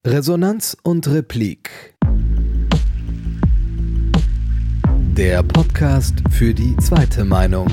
Resonanz und Replik. Der Podcast für die zweite Meinung.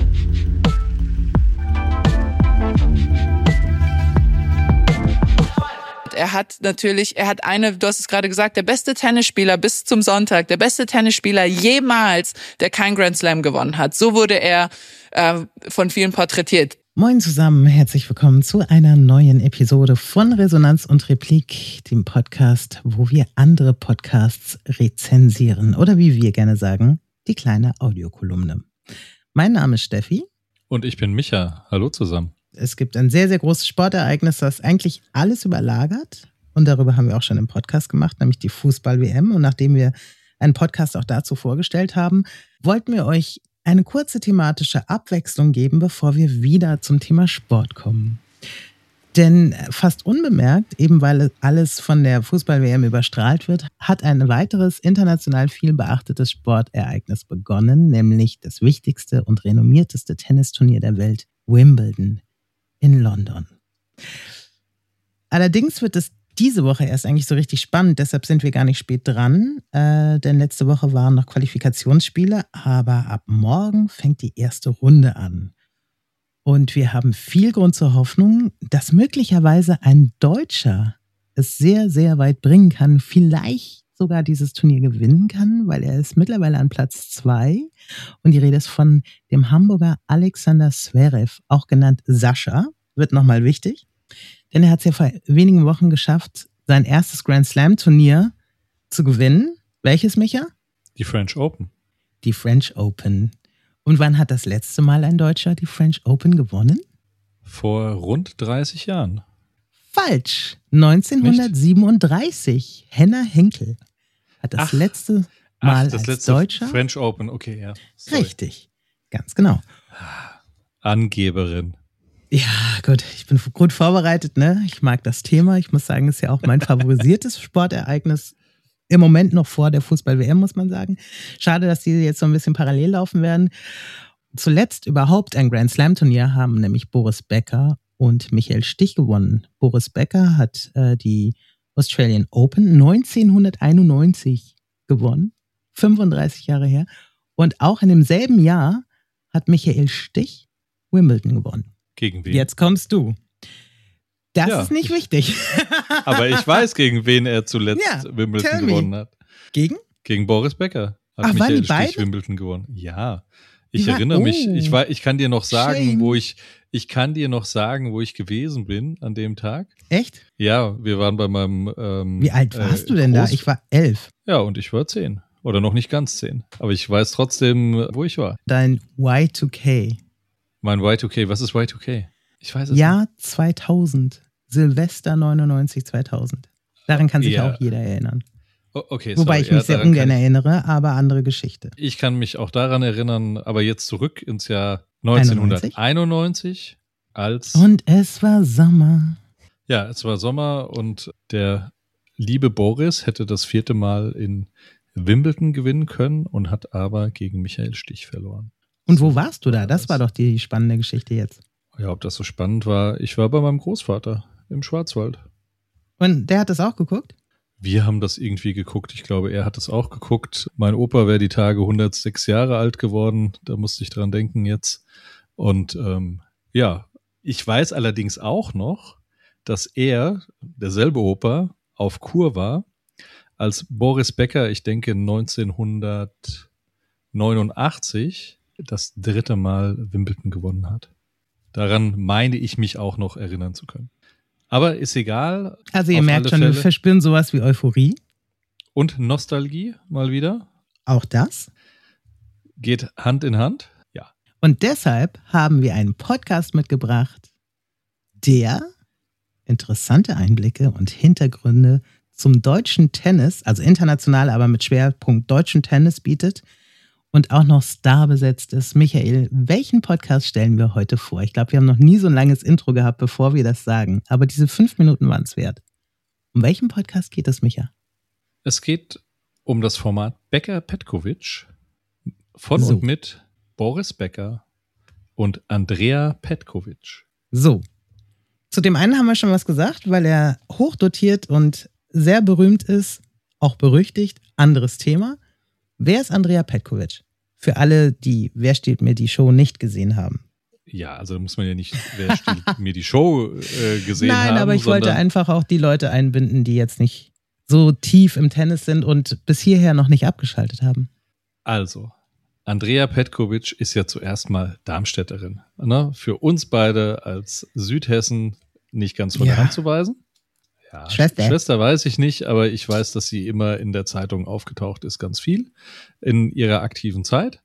Er hat du hast es gerade gesagt, der beste Tennisspieler bis zum Sonntag, der beste Tennisspieler jemals, der kein Grand Slam gewonnen hat. So wurde er von vielen porträtiert. Moin zusammen, herzlich willkommen zu einer neuen Episode von Resonanz und Replik, dem Podcast, wo wir andere Podcasts rezensieren oder wie wir gerne sagen, die kleine Audiokolumne. Mein Name ist Steffi. Und ich bin Micha. Hallo zusammen. Es gibt ein sehr, sehr großes Sportereignis, das eigentlich alles überlagert. Und darüber haben wir auch schon einen Podcast gemacht, nämlich die Fußball-WM. Und nachdem wir einen Podcast auch dazu vorgestellt haben, wollten wir euch eine kurze thematische Abwechslung geben, bevor wir wieder zum Thema Sport kommen. Denn fast unbemerkt, eben weil alles von der Fußball-WM überstrahlt wird, hat ein weiteres international viel beachtetes Sportereignis begonnen, nämlich das wichtigste und renommierteste Tennisturnier der Welt, Wimbledon in London. Allerdings wird es diese Woche erst eigentlich so richtig spannend, deshalb sind wir gar nicht spät dran, denn letzte Woche waren noch Qualifikationsspiele, aber ab morgen fängt die erste Runde an. Und wir haben viel Grund zur Hoffnung, dass möglicherweise ein Deutscher es sehr, sehr weit bringen kann, vielleicht sogar dieses Turnier gewinnen kann, weil er ist mittlerweile an Platz 2 und die Rede ist von dem Hamburger Alexander Zverev, auch genannt Sascha, wird nochmal wichtig. Denn er hat es ja vor wenigen Wochen geschafft, sein erstes Grand Slam Turnier zu gewinnen. Welches, Micha? Die French Open. Die French Open. Und wann hat das letzte Mal ein Deutscher die French Open gewonnen? Vor rund 30 Jahren. Falsch. 1937. Nicht? Henner Henkel hat das letzte Mal das als letzte Deutscher. French Open, okay, ja. Sorry. Richtig, ganz genau. Angeberin. Ja, gut, ich bin gut vorbereitet, ne? Ich mag das Thema. Ich muss sagen, es ist ja auch mein favorisiertes Sportereignis. Im Moment noch vor der Fußball-WM, muss man sagen. Schade, dass die jetzt so ein bisschen parallel laufen werden. Zuletzt überhaupt ein Grand Slam-Turnier haben nämlich Boris Becker und Michael Stich gewonnen. Boris Becker hat die Australian Open 1991 gewonnen, 35 Jahre her. Und auch in demselben Jahr hat Michael Stich Wimbledon gewonnen. Gegen wen? Jetzt kommst du. Das ist nicht wichtig. Aber ich weiß, gegen wen er zuletzt Wimbledon gewonnen hat. Gegen? Gegen Boris Becker hat Michael Stich Wimbledon gewonnen. Ja, ich erinnere mich. Ich kann dir noch sagen, wo ich gewesen bin an dem Tag. Echt? Ja, wir waren bei meinem Wie alt warst du denn da? Ich war 11. Ja, und ich war 10. Oder noch nicht ganz 10. Aber ich weiß trotzdem, wo ich war. Dein Y2K. Mein Y2K, was ist Y2K? Ich weiß es nicht. Jahr 2000. Silvester 99, 2000. Daran kann sich auch jeder erinnern. Okay, Wobei ich mich sehr ungern erinnere, aber andere Geschichte. Ich kann mich auch daran erinnern, aber jetzt zurück ins Jahr 1991 als... Und es war Sommer. Ja, es war Sommer und der liebe Boris hätte das 4. Mal in Wimbledon gewinnen können und hat aber gegen Michael Stich verloren. Und wo warst du da? Das war doch die spannende Geschichte jetzt. Ja, ob das so spannend war? Ich war bei meinem Großvater im Schwarzwald. Und der hat das auch geguckt? Wir haben das irgendwie geguckt. Ich glaube, er hat es auch geguckt. Mein Opa wäre die Tage 106 Jahre alt geworden. Da musste ich dran denken jetzt. Und ich weiß allerdings auch noch, dass er, derselbe Opa, auf Kur war, als Boris Becker, ich denke 1989, das 3. Mal Wimbledon gewonnen hat. Daran meine ich mich auch noch erinnern zu können. Aber ist egal. Also ihr merkt schon, wir verspüren sowas wie Euphorie. Und Nostalgie mal wieder. Auch das. Geht Hand in Hand. Ja. Und deshalb haben wir einen Podcast mitgebracht, der interessante Einblicke und Hintergründe zum deutschen Tennis, also international, aber mit Schwerpunkt deutschen Tennis bietet. Und auch noch starbesetzt ist. Michael, welchen Podcast stellen wir heute vor? Ich glaube, wir haben noch nie so ein langes Intro gehabt, bevor wir das sagen. Aber diese 5 Minuten waren es wert. Um welchen Podcast geht es, Micha? Es geht um das Format Becker-Petkovic von und mit Boris Becker und Andrea Petkovic. So. Zu dem einen haben wir schon was gesagt, weil er hochdotiert und sehr berühmt ist, auch berüchtigt, anderes Thema. Wer ist Andrea Petković? Für alle, die Wer stiehlt mir die Show nicht gesehen haben. Ja, also da muss man ja nicht Wer stiehlt mir die Show gesehen haben. Nein, aber ich wollte einfach auch die Leute einbinden, die jetzt nicht so tief im Tennis sind und bis hierher noch nicht abgeschaltet haben. Also, Andrea Petković ist ja zuerst mal Darmstädterin. Ne? Für uns beide als Südhessen nicht ganz von der Hand zu weisen. Ja, Schwester weiß ich nicht, aber ich weiß, dass sie immer in der Zeitung aufgetaucht ist, ganz viel in ihrer aktiven Zeit.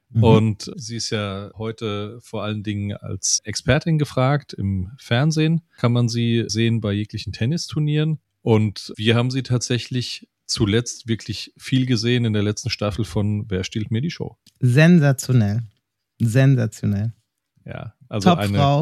Und sie ist ja heute vor allen Dingen als Expertin gefragt. Im Fernsehen kann man sie sehen bei jeglichen Tennisturnieren. Und wir haben sie tatsächlich zuletzt wirklich viel gesehen in der letzten Staffel von Wer stiehlt mir die Show. Sensationell. Sensationell. Ja, also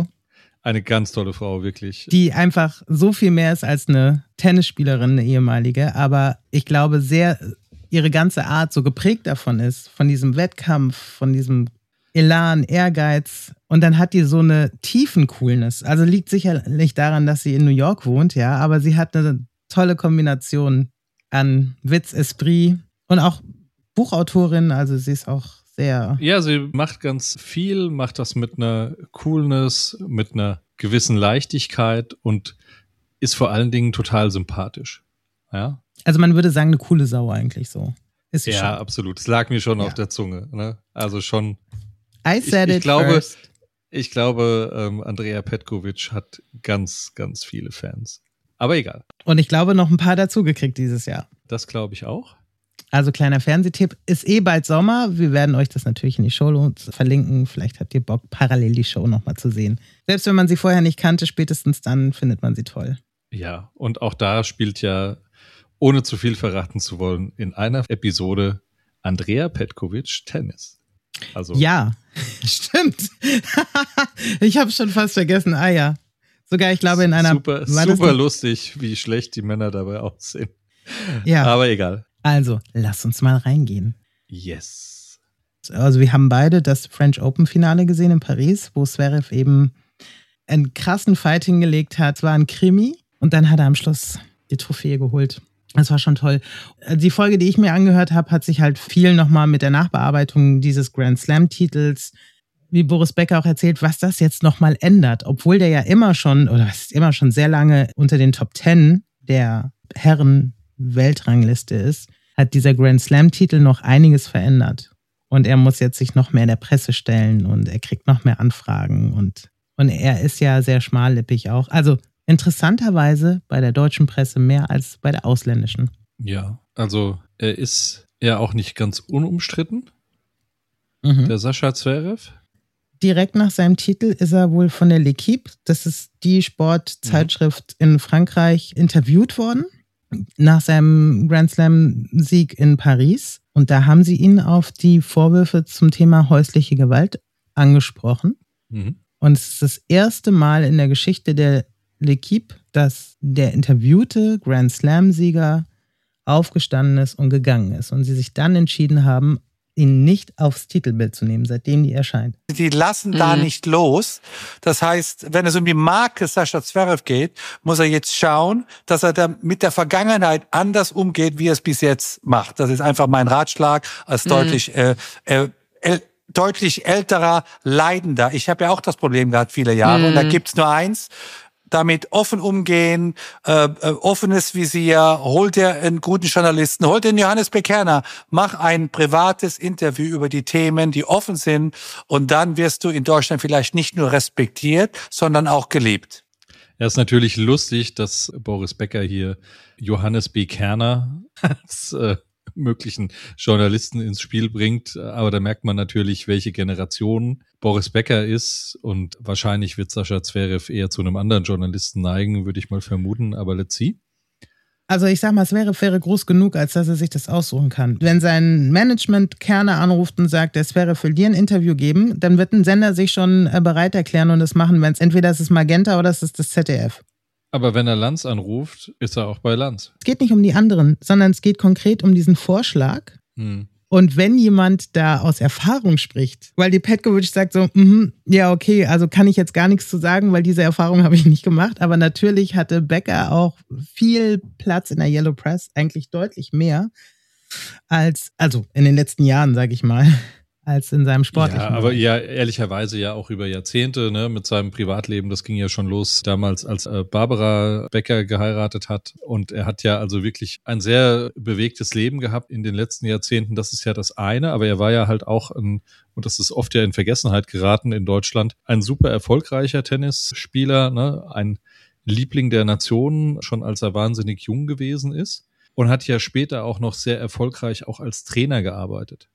eine ganz tolle Frau, wirklich. Die einfach so viel mehr ist als eine Tennisspielerin, eine ehemalige. Aber ich glaube, ihre ganze Art so geprägt davon ist, von diesem Wettkampf, von diesem Elan, Ehrgeiz. Und dann hat die so eine tiefen Coolness. Also liegt sicherlich daran, dass sie in New York wohnt, ja. Aber sie hat eine tolle Kombination an Witz, Esprit und auch Buchautorin. Also sie ist auch sehr... Ja, sie macht ganz viel, macht das mit einer Coolness, mit einer gewissen Leichtigkeit und ist vor allen Dingen total sympathisch. Ja. Also man würde sagen, eine coole Sau eigentlich so. Ist sie schon. Absolut. Es lag mir schon auf der Zunge. Ne? Also schon. I said it first. Ich glaube, Andrea Petković hat ganz, ganz viele Fans. Aber egal. Und ich glaube, noch ein paar dazugekriegt dieses Jahr. Das glaube ich auch. Also kleiner Fernsehtipp, ist bald Sommer. Wir werden euch das natürlich in die Shownotes verlinken. Vielleicht habt ihr Bock, parallel die Show nochmal zu sehen. Selbst wenn man sie vorher nicht kannte, spätestens dann findet man sie toll. Ja, und auch da spielt ja, ohne zu viel verraten zu wollen, in einer Episode Andrea Petković Tennis. Also ja, stimmt. Ich habe schon fast vergessen. Ah ja. Sogar, ich glaube, in einer... Super lustig, wie schlecht die Männer dabei aussehen. Ja. Aber egal. Also, lass uns mal reingehen. Yes. Also wir haben beide das French Open Finale gesehen in Paris, wo Zverev eben einen krassen Fight hingelegt hat. Es war ein Krimi und dann hat er am Schluss die Trophäe geholt. Das war schon toll. Die Folge, die ich mir angehört habe, hat sich halt viel nochmal mit der Nachbearbeitung dieses Grand Slam-Titels, wie Boris Becker auch erzählt, was das jetzt nochmal ändert. Obwohl der ja immer schon sehr lange unter den Top 10 der Herren-Weltrangliste ist, hat dieser Grand Slam-Titel noch einiges verändert. Und er muss jetzt sich noch mehr in der Presse stellen und er kriegt noch mehr Anfragen. Und er ist ja sehr schmallippig auch. Also interessanterweise bei der deutschen Presse mehr als bei der ausländischen. Ja, also er ist ja auch nicht ganz unumstritten, der Sascha Zverev. Direkt nach seinem Titel ist er wohl von der L'Équipe, das ist die Sportzeitschrift in Frankreich, interviewt worden. Nach seinem Grand Slam-Sieg in Paris. Und da haben sie ihn auf die Vorwürfe zum Thema häusliche Gewalt angesprochen. Und es ist das erste Mal in der Geschichte der L'Équipe, dass der interviewte Grand Slam-Sieger aufgestanden ist und gegangen ist. Und sie sich dann entschieden haben, ihn nicht aufs Titelbild zu nehmen, seitdem die erscheint. Die lassen da nicht los. Das heißt, wenn es um die Marke Sascha Zverev geht, muss er jetzt schauen, dass er da mit der Vergangenheit anders umgeht, wie er es bis jetzt macht. Das ist einfach mein Ratschlag als deutlich älterer Leidender. Ich habe ja auch das Problem gehabt, viele Jahre. Und da gibt's nur eins: damit offen umgehen, offenes Visier, hol dir einen guten Journalisten, hol dir einen Johannes Bekerner, mach ein privates Interview über die Themen, die offen sind, und dann wirst du in Deutschland vielleicht nicht nur respektiert, sondern auch geliebt. Ja, ist natürlich lustig, dass Boris Becker hier Johannes Bekerner als möglichen Journalisten ins Spiel bringt, aber da merkt man natürlich, welche Generation Boris Becker ist, und wahrscheinlich wird Sascha Zverev eher zu einem anderen Journalisten neigen, würde ich mal vermuten, aber let's see. Also ich sag mal, Zverev wäre groß genug, als dass er sich das aussuchen kann. Wenn sein Management Kerner anruft und sagt, der Zverev will dir ein Interview geben, dann wird ein Sender sich schon bereit erklären und das machen, wenn es entweder ist Magenta oder es ist das ZDF. Aber wenn er Lanz anruft, ist er auch bei Lanz. Es geht nicht um die anderen, sondern es geht konkret um diesen Vorschlag, Und wenn jemand da aus Erfahrung spricht, weil die Petkovic sagt so, ja okay, also kann ich jetzt gar nichts zu sagen, weil diese Erfahrung habe ich nicht gemacht, aber natürlich hatte Becker auch viel Platz in der Yellow Press, eigentlich deutlich mehr also in den letzten Jahren, sage ich mal, als in seinem sportlichen Ja, aber ja, ehrlicherweise ja auch über Jahrzehnte, ne, mit seinem Privatleben. Das ging ja schon los damals, als Barbara Becker geheiratet hat. Und er hat ja also wirklich ein sehr bewegtes Leben gehabt in den letzten Jahrzehnten. Das ist ja das eine. Aber er war ja halt auch und das ist oft ja in Vergessenheit geraten in Deutschland, ein super erfolgreicher Tennisspieler, ne, ein Liebling der Nationen, schon als er wahnsinnig jung gewesen ist. Und hat ja später auch noch sehr erfolgreich auch als Trainer gearbeitet.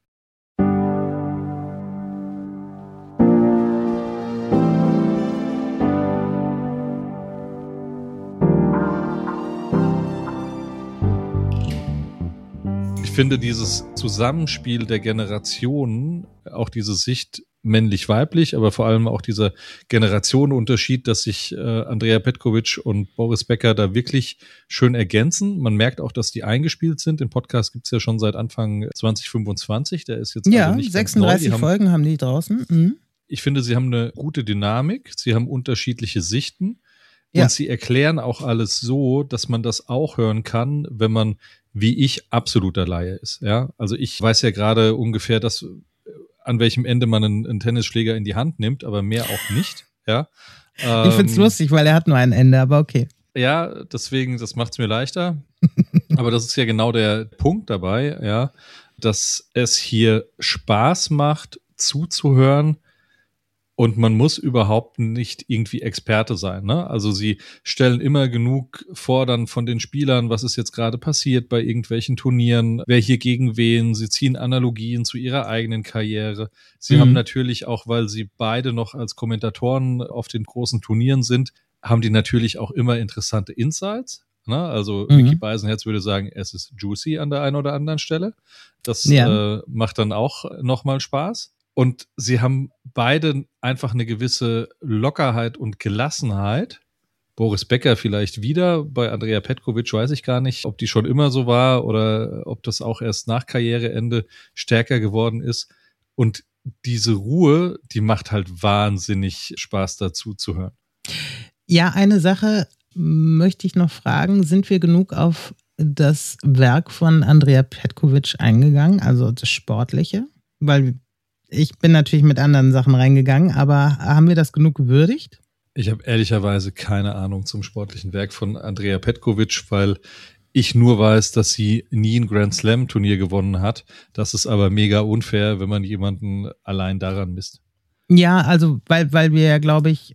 Ich finde dieses Zusammenspiel der Generationen, auch diese Sicht männlich-weiblich, aber vor allem auch dieser Generationenunterschied, dass sich Andrea Petkovic und Boris Becker da wirklich schön ergänzen. Man merkt auch, dass die eingespielt sind. Den Podcast gibt's ja schon seit Anfang 2025. Der ist jetzt also nicht 36 ganz neu. Folgen haben die draußen. Mhm. Ich finde, sie haben eine gute Dynamik. Sie haben unterschiedliche Sichten. Und sie erklären auch alles so, dass man das auch hören kann, wenn man, wie ich, absoluter Laie ist. Ja, also ich weiß ja gerade ungefähr, an welchem Ende man einen Tennisschläger in die Hand nimmt, aber mehr auch nicht. Ja. Ich find's lustig, weil er hat nur ein Ende, aber okay. Ja, deswegen, das macht's mir leichter. Aber das ist ja genau der Punkt dabei, ja, dass es hier Spaß macht, zuzuhören. Und man muss überhaupt nicht irgendwie Experte sein, ne? Also sie stellen immer genug vor dann von den Spielern, was ist jetzt gerade passiert bei irgendwelchen Turnieren, wer hier gegen wen. Sie ziehen Analogien zu ihrer eigenen Karriere. Sie haben natürlich auch, weil sie beide noch als Kommentatoren auf den großen Turnieren sind, haben die natürlich auch immer interessante Insights. Ne? Also Vicky Beisenherz würde sagen, es ist juicy an der einen oder anderen Stelle. Das macht dann auch nochmal Spaß. Und sie haben beide einfach eine gewisse Lockerheit und Gelassenheit. Boris Becker vielleicht wieder, bei Andrea Petkovic weiß ich gar nicht, ob die schon immer so war oder ob das auch erst nach Karriereende stärker geworden ist. Und diese Ruhe, die macht halt wahnsinnig Spaß dazu zu hören. Ja, eine Sache möchte ich noch fragen. Sind wir genug auf das Werk von Andrea Petkovic eingegangen, also das Sportliche? Weil ich bin natürlich mit anderen Sachen reingegangen, aber haben wir das genug gewürdigt? Ich habe ehrlicherweise keine Ahnung zum sportlichen Werk von Andrea Petkovic, weil ich nur weiß, dass sie nie ein Grand Slam Turnier gewonnen hat. Das ist aber mega unfair, wenn man jemanden allein daran misst. Ja, also weil wir ja, glaube ich,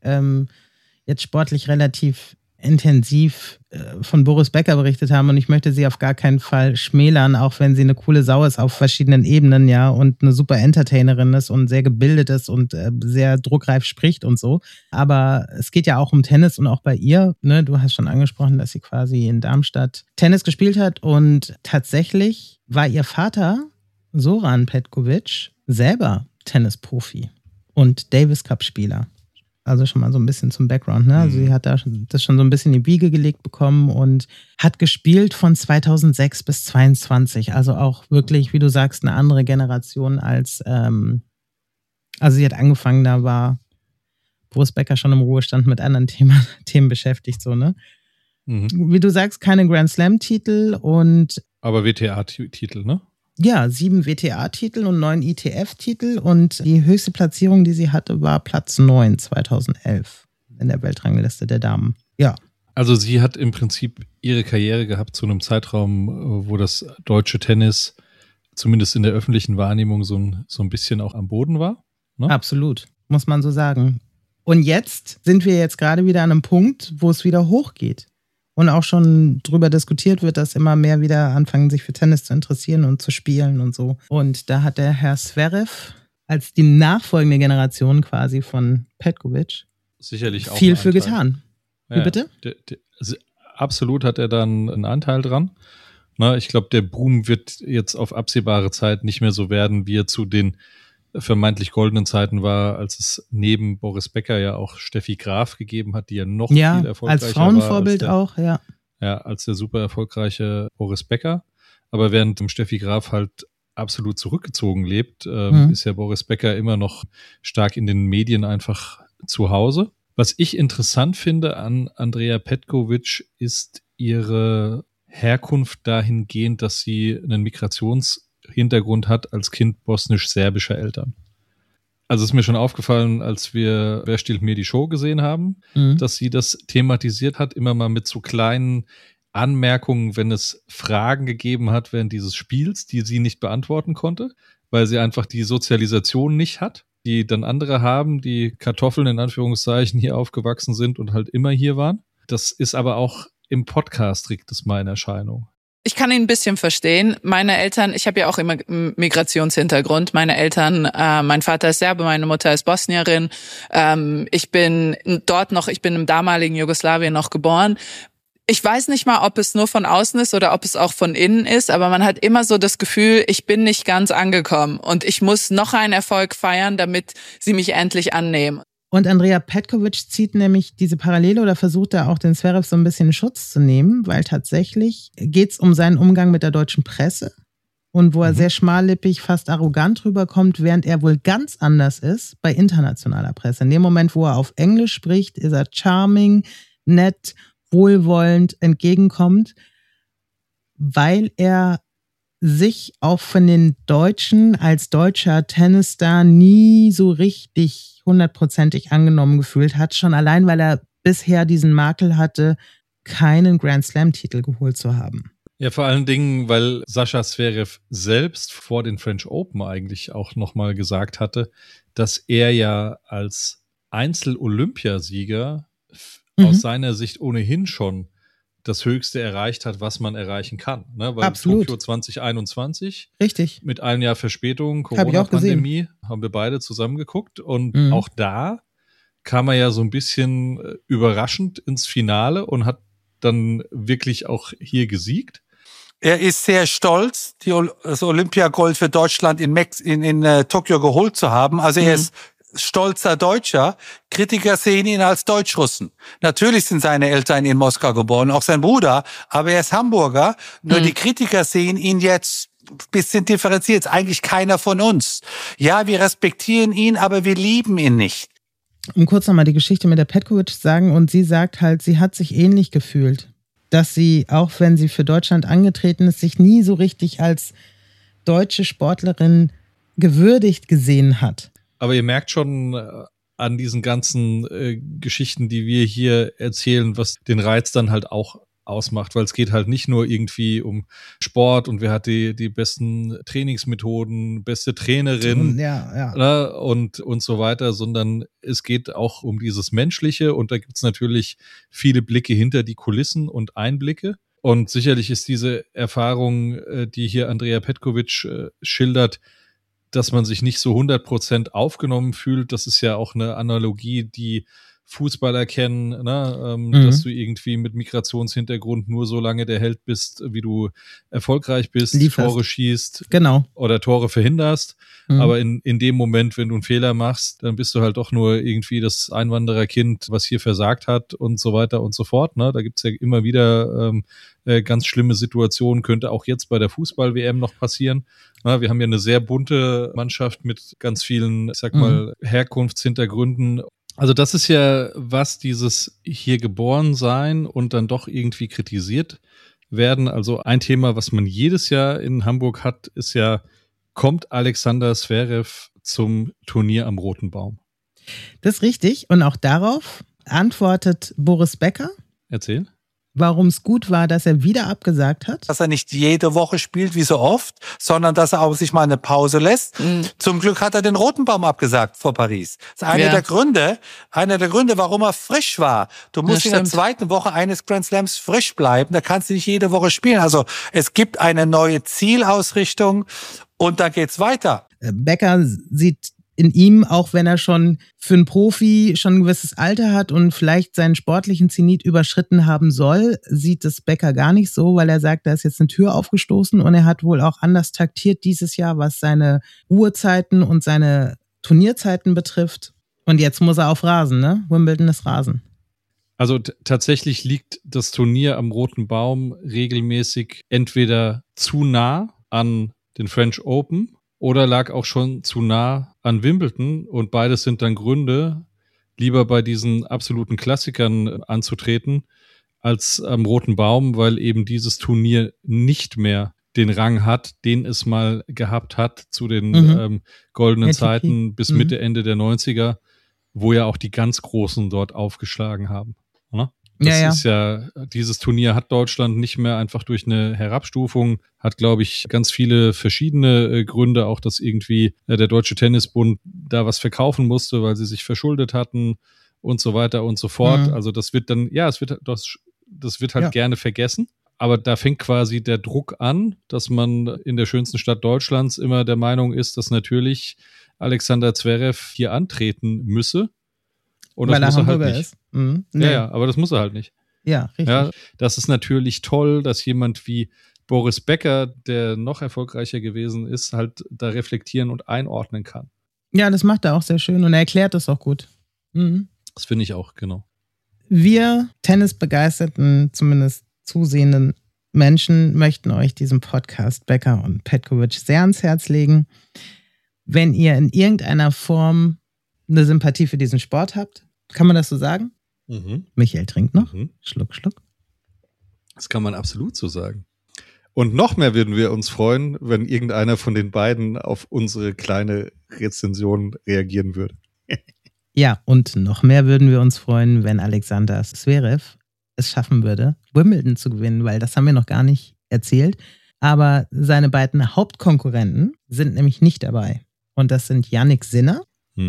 jetzt sportlich relativ intensiv von Boris Becker berichtet haben und ich möchte sie auf gar keinen Fall schmälern, auch wenn sie eine coole Sau ist auf verschiedenen Ebenen, ja, und eine super Entertainerin ist und sehr gebildet ist und sehr druckreif spricht und so. Aber es geht ja auch um Tennis und auch bei ihr, ne, du hast schon angesprochen, dass sie quasi in Darmstadt Tennis gespielt hat und tatsächlich war ihr Vater, Zoran Petkovic, selber Tennisprofi und Davis Cup Spieler. Also schon mal so ein bisschen zum Background, ne? Also sie hat das schon so ein bisschen in die Wiege gelegt bekommen und hat gespielt von 2006 bis 2022. Also auch wirklich, wie du sagst, eine andere Generation als, also sie hat angefangen, da war Boris Becker schon im Ruhestand mit anderen Themen beschäftigt, so, ne? Wie du sagst, keine Grand Slam-Titel und... Aber WTA-Titel, ne? Ja, 7 WTA-Titel und 9 ITF-Titel und die höchste Platzierung, die sie hatte, war Platz 9 2011 in der Weltrangliste der Damen. Ja. Also sie hat im Prinzip ihre Karriere gehabt zu einem Zeitraum, wo das deutsche Tennis zumindest in der öffentlichen Wahrnehmung so ein bisschen auch am Boden war. Ne? Absolut, muss man so sagen. Und jetzt sind wir jetzt gerade wieder an einem Punkt, wo es wieder hochgeht. Und auch schon drüber diskutiert wird, dass immer mehr wieder anfangen, sich für Tennis zu interessieren und zu spielen und so. Und da hat der Herr Zverev als die nachfolgende Generation quasi von Petkovic sicherlich auch viel für getan. Wie bitte? Absolut hat er dann einen Anteil dran. Na, ich glaube, der Boom wird jetzt auf absehbare Zeit nicht mehr so werden, wie er zu den vermeintlich goldenen Zeiten war, als es neben Boris Becker ja auch Steffi Graf gegeben hat, die ja noch viel erfolgreicher war. Als Frauenvorbild auch, Ja, als der super erfolgreiche Boris Becker. Aber während Steffi Graf halt absolut zurückgezogen lebt, ist ja Boris Becker immer noch stark in den Medien einfach zu Hause. Was ich interessant finde an Andrea Petković ist ihre Herkunft dahingehend, dass sie einen Migrationshintergrund hat als Kind bosnisch-serbischer Eltern. Also ist mir schon aufgefallen, als wir Wer stiehlt mir die Show gesehen haben, dass sie das thematisiert hat, immer mal mit so kleinen Anmerkungen, wenn es Fragen gegeben hat während dieses Spiels, die sie nicht beantworten konnte, weil sie einfach die Sozialisation nicht hat, die dann andere haben, die Kartoffeln in Anführungszeichen hier aufgewachsen sind und halt immer hier waren. Das ist aber auch im Podcast regt es mal in Erscheinung. Ich kann ihn ein bisschen verstehen. Meine Eltern, ich habe ja auch immer Migrationshintergrund. Meine Eltern, mein Vater ist Serbe, meine Mutter ist Bosnierin. Ich bin im damaligen Jugoslawien noch geboren. Ich weiß nicht mal, ob es nur von außen ist oder ob es auch von innen ist, aber man hat immer so das Gefühl, ich bin nicht ganz angekommen und ich muss noch einen Erfolg feiern, damit sie mich endlich annehmen. Und Andrea Petković zieht nämlich diese Parallele oder versucht da auch den Zverev so ein bisschen in Schutz zu nehmen, weil tatsächlich geht es um seinen Umgang mit der deutschen Presse und wo er sehr schmallippig, fast arrogant rüberkommt, während er wohl ganz anders ist bei internationaler Presse. In dem Moment, wo er auf Englisch spricht, ist er charming, nett, wohlwollend entgegenkommt, weil er sich auch von den Deutschen als deutscher Tennisstar nie so richtig 100%ig angenommen gefühlt hat, schon allein, weil er bisher diesen Makel hatte, keinen Grand Slam-Titel geholt zu haben. Ja, vor allen Dingen, weil Sascha Zverev selbst vor den French Open eigentlich auch nochmal gesagt hatte, dass er ja als Einzel-Olympiasieger aus seiner Sicht ohnehin schon das Höchste erreicht hat, was man erreichen kann. Ne? Weil Absolut. Tokio 2021, richtig, mit einem Jahr Verspätung, Corona-Pandemie, haben wir beide zusammen geguckt. Und auch da kam er ja so ein bisschen überraschend ins Finale und hat dann wirklich auch hier gesiegt. Er ist sehr stolz, das Olympiagold für Deutschland in Tokio geholt zu haben. Also er ist stolzer Deutscher. Kritiker sehen ihn als Deutschrussen. Natürlich sind seine Eltern in Moskau geboren, auch sein Bruder, aber er ist Hamburger. Nur die Kritiker sehen ihn jetzt ein bisschen differenziert. Ist eigentlich keiner von uns. Ja, wir respektieren ihn, aber wir lieben ihn nicht. Um kurz nochmal die Geschichte mit der Petković zu sagen, und sie sagt halt, sie hat sich ähnlich gefühlt, dass sie, auch wenn sie für Deutschland angetreten ist, sich nie so richtig als deutsche Sportlerin gewürdigt gesehen hat. Aber ihr merkt schon an diesen ganzen Geschichten, die wir hier erzählen, was den Reiz dann halt auch ausmacht, weil es geht halt nicht nur irgendwie um Sport und wer hat die besten Trainingsmethoden, beste Trainerin und so weiter, sondern es geht auch um dieses Menschliche und da gibt's natürlich viele Blicke hinter die Kulissen und Einblicke. Und sicherlich ist diese Erfahrung, die hier Andrea Petković schildert, dass man sich nicht so 100% aufgenommen fühlt. Das ist ja auch eine Analogie, die Fußballer kennen, ne? Dass du irgendwie mit Migrationshintergrund nur so lange der Held bist, wie du erfolgreich bist, Tore schießt oder Tore verhinderst. Aber in dem Moment, wenn du einen Fehler machst, dann bist du halt doch nur irgendwie das Einwandererkind, was hier versagt hat und so weiter und so fort. Ne? Da gibt's ja immer wieder ganz schlimme Situationen, könnte auch jetzt bei der Fußball-WM noch passieren. Na, wir haben ja eine sehr bunte Mannschaft mit ganz vielen, ich sag mal, Herkunftshintergründen. Also das ist ja was, dieses hier geboren sein und dann doch irgendwie kritisiert werden. Also ein Thema, was man jedes Jahr in Hamburg hat, ist ja, kommt Alexander Zverev zum Turnier am Roten Baum? Das ist richtig. Und auch darauf antwortet Boris Becker. Erzähl. Warum es gut war, dass er wieder abgesagt hat. Dass er nicht jede Woche spielt, wie so oft, sondern dass er auch sich mal eine Pause lässt. Zum Glück hat er den Roten Baum abgesagt vor Paris. Das ist einer der Gründe, warum er frisch war. Du musst in der zweiten Woche eines Grand Slams frisch bleiben. Da kannst du nicht jede Woche spielen. Also es gibt eine neue Zielausrichtung und dann geht's weiter. Becker sieht in ihm, auch wenn er schon für einen Profi schon ein gewisses Alter hat und vielleicht seinen sportlichen Zenit überschritten haben soll, sieht es Becker gar nicht so, weil er sagt, da ist jetzt eine Tür aufgestoßen und er hat wohl auch anders taktiert dieses Jahr, was seine Ruhezeiten und seine Turnierzeiten betrifft. Und jetzt muss er auf Rasen, ne? Wimbledon ist Rasen. Also tatsächlich liegt das Turnier am Roten Baum regelmäßig entweder zu nah an den French Open oder lag auch schon zu nah an Wimbledon und beides sind dann Gründe, lieber bei diesen absoluten Klassikern anzutreten, als am Roten Baum, weil eben dieses Turnier nicht mehr den Rang hat, den es mal gehabt hat zu den goldenen ATP. Zeiten bis Mitte, Ende der 90er, wo ja auch die ganz Großen dort aufgeschlagen haben. Ne? Das ist ja, dieses Turnier hat Deutschland nicht mehr einfach durch eine Herabstufung, hat, glaube ich, ganz viele verschiedene Gründe, auch dass irgendwie der Deutsche Tennisbund da was verkaufen musste, weil sie sich verschuldet hatten und so weiter und so fort. Also das wird dann, das wird halt gerne vergessen. Aber da fängt quasi der Druck an, dass man in der schönsten Stadt Deutschlands immer der Meinung ist, dass natürlich Alexander Zverev hier antreten müsse. Und weil das muss er halt Hamburger nicht. ist. Nee. Ja, aber das muss er halt nicht. Ja, richtig. Ja, das ist natürlich toll, dass jemand wie Boris Becker, der noch erfolgreicher gewesen ist, halt da reflektieren und einordnen kann. Ja, das macht er auch sehr schön und er erklärt das auch gut. Das finde ich auch, genau. Wir tennisbegeisterten, zumindest zusehenden Menschen möchten euch diesen Podcast Becker und Petkovic sehr ans Herz legen. Wenn ihr in irgendeiner Form eine Sympathie für diesen Sport habt, kann man das so sagen? Michael trinkt noch. Schluck, Schluck. Das kann man absolut so sagen. Und noch mehr würden wir uns freuen, wenn irgendeiner von den beiden auf unsere kleine Rezension reagieren würde. Ja, und noch mehr würden wir uns freuen, wenn Alexander Zverev es schaffen würde, Wimbledon zu gewinnen, weil das haben wir noch gar nicht erzählt. Aber seine beiden Hauptkonkurrenten sind nämlich nicht dabei. Und das sind Jannik Sinner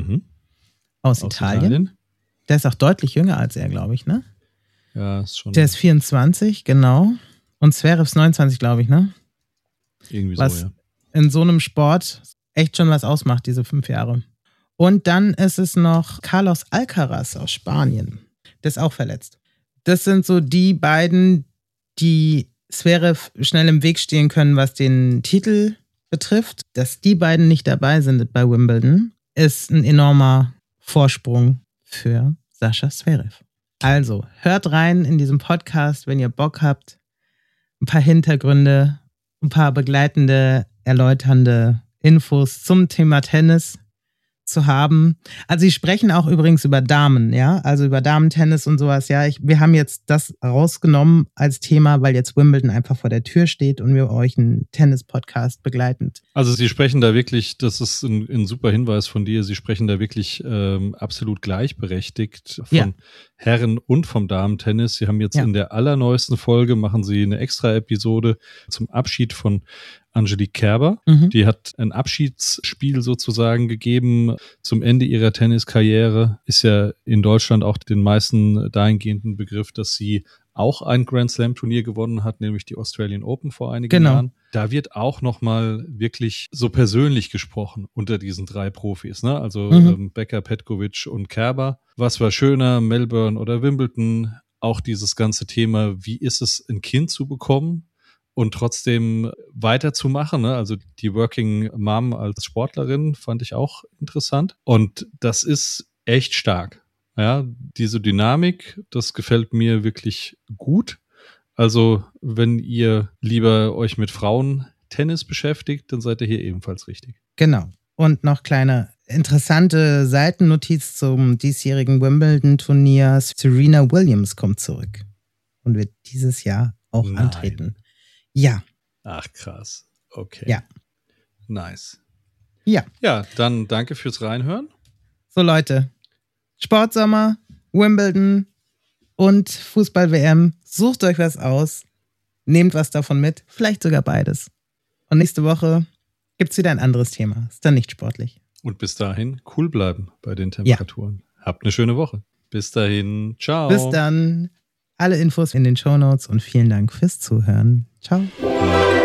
aus Italien. Der ist auch deutlich jünger als er, glaube ich, ne? Ja, ist schon. Der ist 24, genau. Und Zverev ist 29, glaube ich, ne? Irgendwie was so, ja. In so einem Sport echt schon was ausmacht, diese 5 Jahre. Und dann ist es noch Carlos Alcaraz aus Spanien. Der ist auch verletzt. Das sind so die beiden, die Zverev schnell im Weg stehen können, was den Titel betrifft. Dass die beiden nicht dabei sind bei Wimbledon, ist ein enormer Vorsprung für Sascha Zverev. Also, hört rein in diesem Podcast, wenn ihr Bock habt, ein paar Hintergründe, ein paar begleitende, erläuternde Infos zum Thema Tennis zu haben. Also sie sprechen auch übrigens über Damen, ja, also über Damentennis und sowas, ja. Wir haben jetzt das rausgenommen als Thema, weil jetzt Wimbledon einfach vor der Tür steht und wir euch einen Tennis-Podcast begleitend. Also sie sprechen da wirklich, das ist ein super Hinweis von dir, sie sprechen da wirklich absolut gleichberechtigt von Herren- und vom Damentennis. Sie haben jetzt in der allerneuesten Folge, machen sie eine extra Episode zum Abschied von Angelique Kerber. Die hat ein Abschiedsspiel sozusagen gegeben zum Ende ihrer Tenniskarriere. Ist ja in Deutschland auch den meisten dahingehenden Begriff, dass sie auch ein Grand Slam Turnier gewonnen hat, nämlich die Australian Open vor einigen Jahren. Da wird auch nochmal wirklich so persönlich gesprochen unter diesen 3 Profis, ne? Also Becker, Petkovic und Kerber. Was war schöner, Melbourne oder Wimbledon? Auch dieses ganze Thema, wie ist es, ein Kind zu bekommen und trotzdem weiterzumachen, ne? Also die Working Mom als Sportlerin fand ich auch interessant. Und das ist echt stark. Ja, diese Dynamik, das gefällt mir wirklich gut. Also wenn ihr lieber euch mit Frauentennis beschäftigt, dann seid ihr hier ebenfalls richtig. Genau. Und noch kleine interessante Seitennotiz zum diesjährigen Wimbledon-Turnier. Serena Williams kommt zurück und wird dieses Jahr auch antreten. Ja. Ach, krass. Okay. Ja. Nice. Ja. Ja, dann danke fürs Reinhören. So, Leute. Sportsommer, Wimbledon und Fußball-WM. Sucht euch was aus. Nehmt was davon mit. Vielleicht sogar beides. Und nächste Woche gibt es wieder ein anderes Thema. Ist dann nicht sportlich. Und bis dahin cool bleiben bei den Temperaturen. Ja. Habt eine schöne Woche. Bis dahin. Ciao. Bis dann. Alle Infos in den Shownotes und vielen Dank fürs Zuhören. Ciao.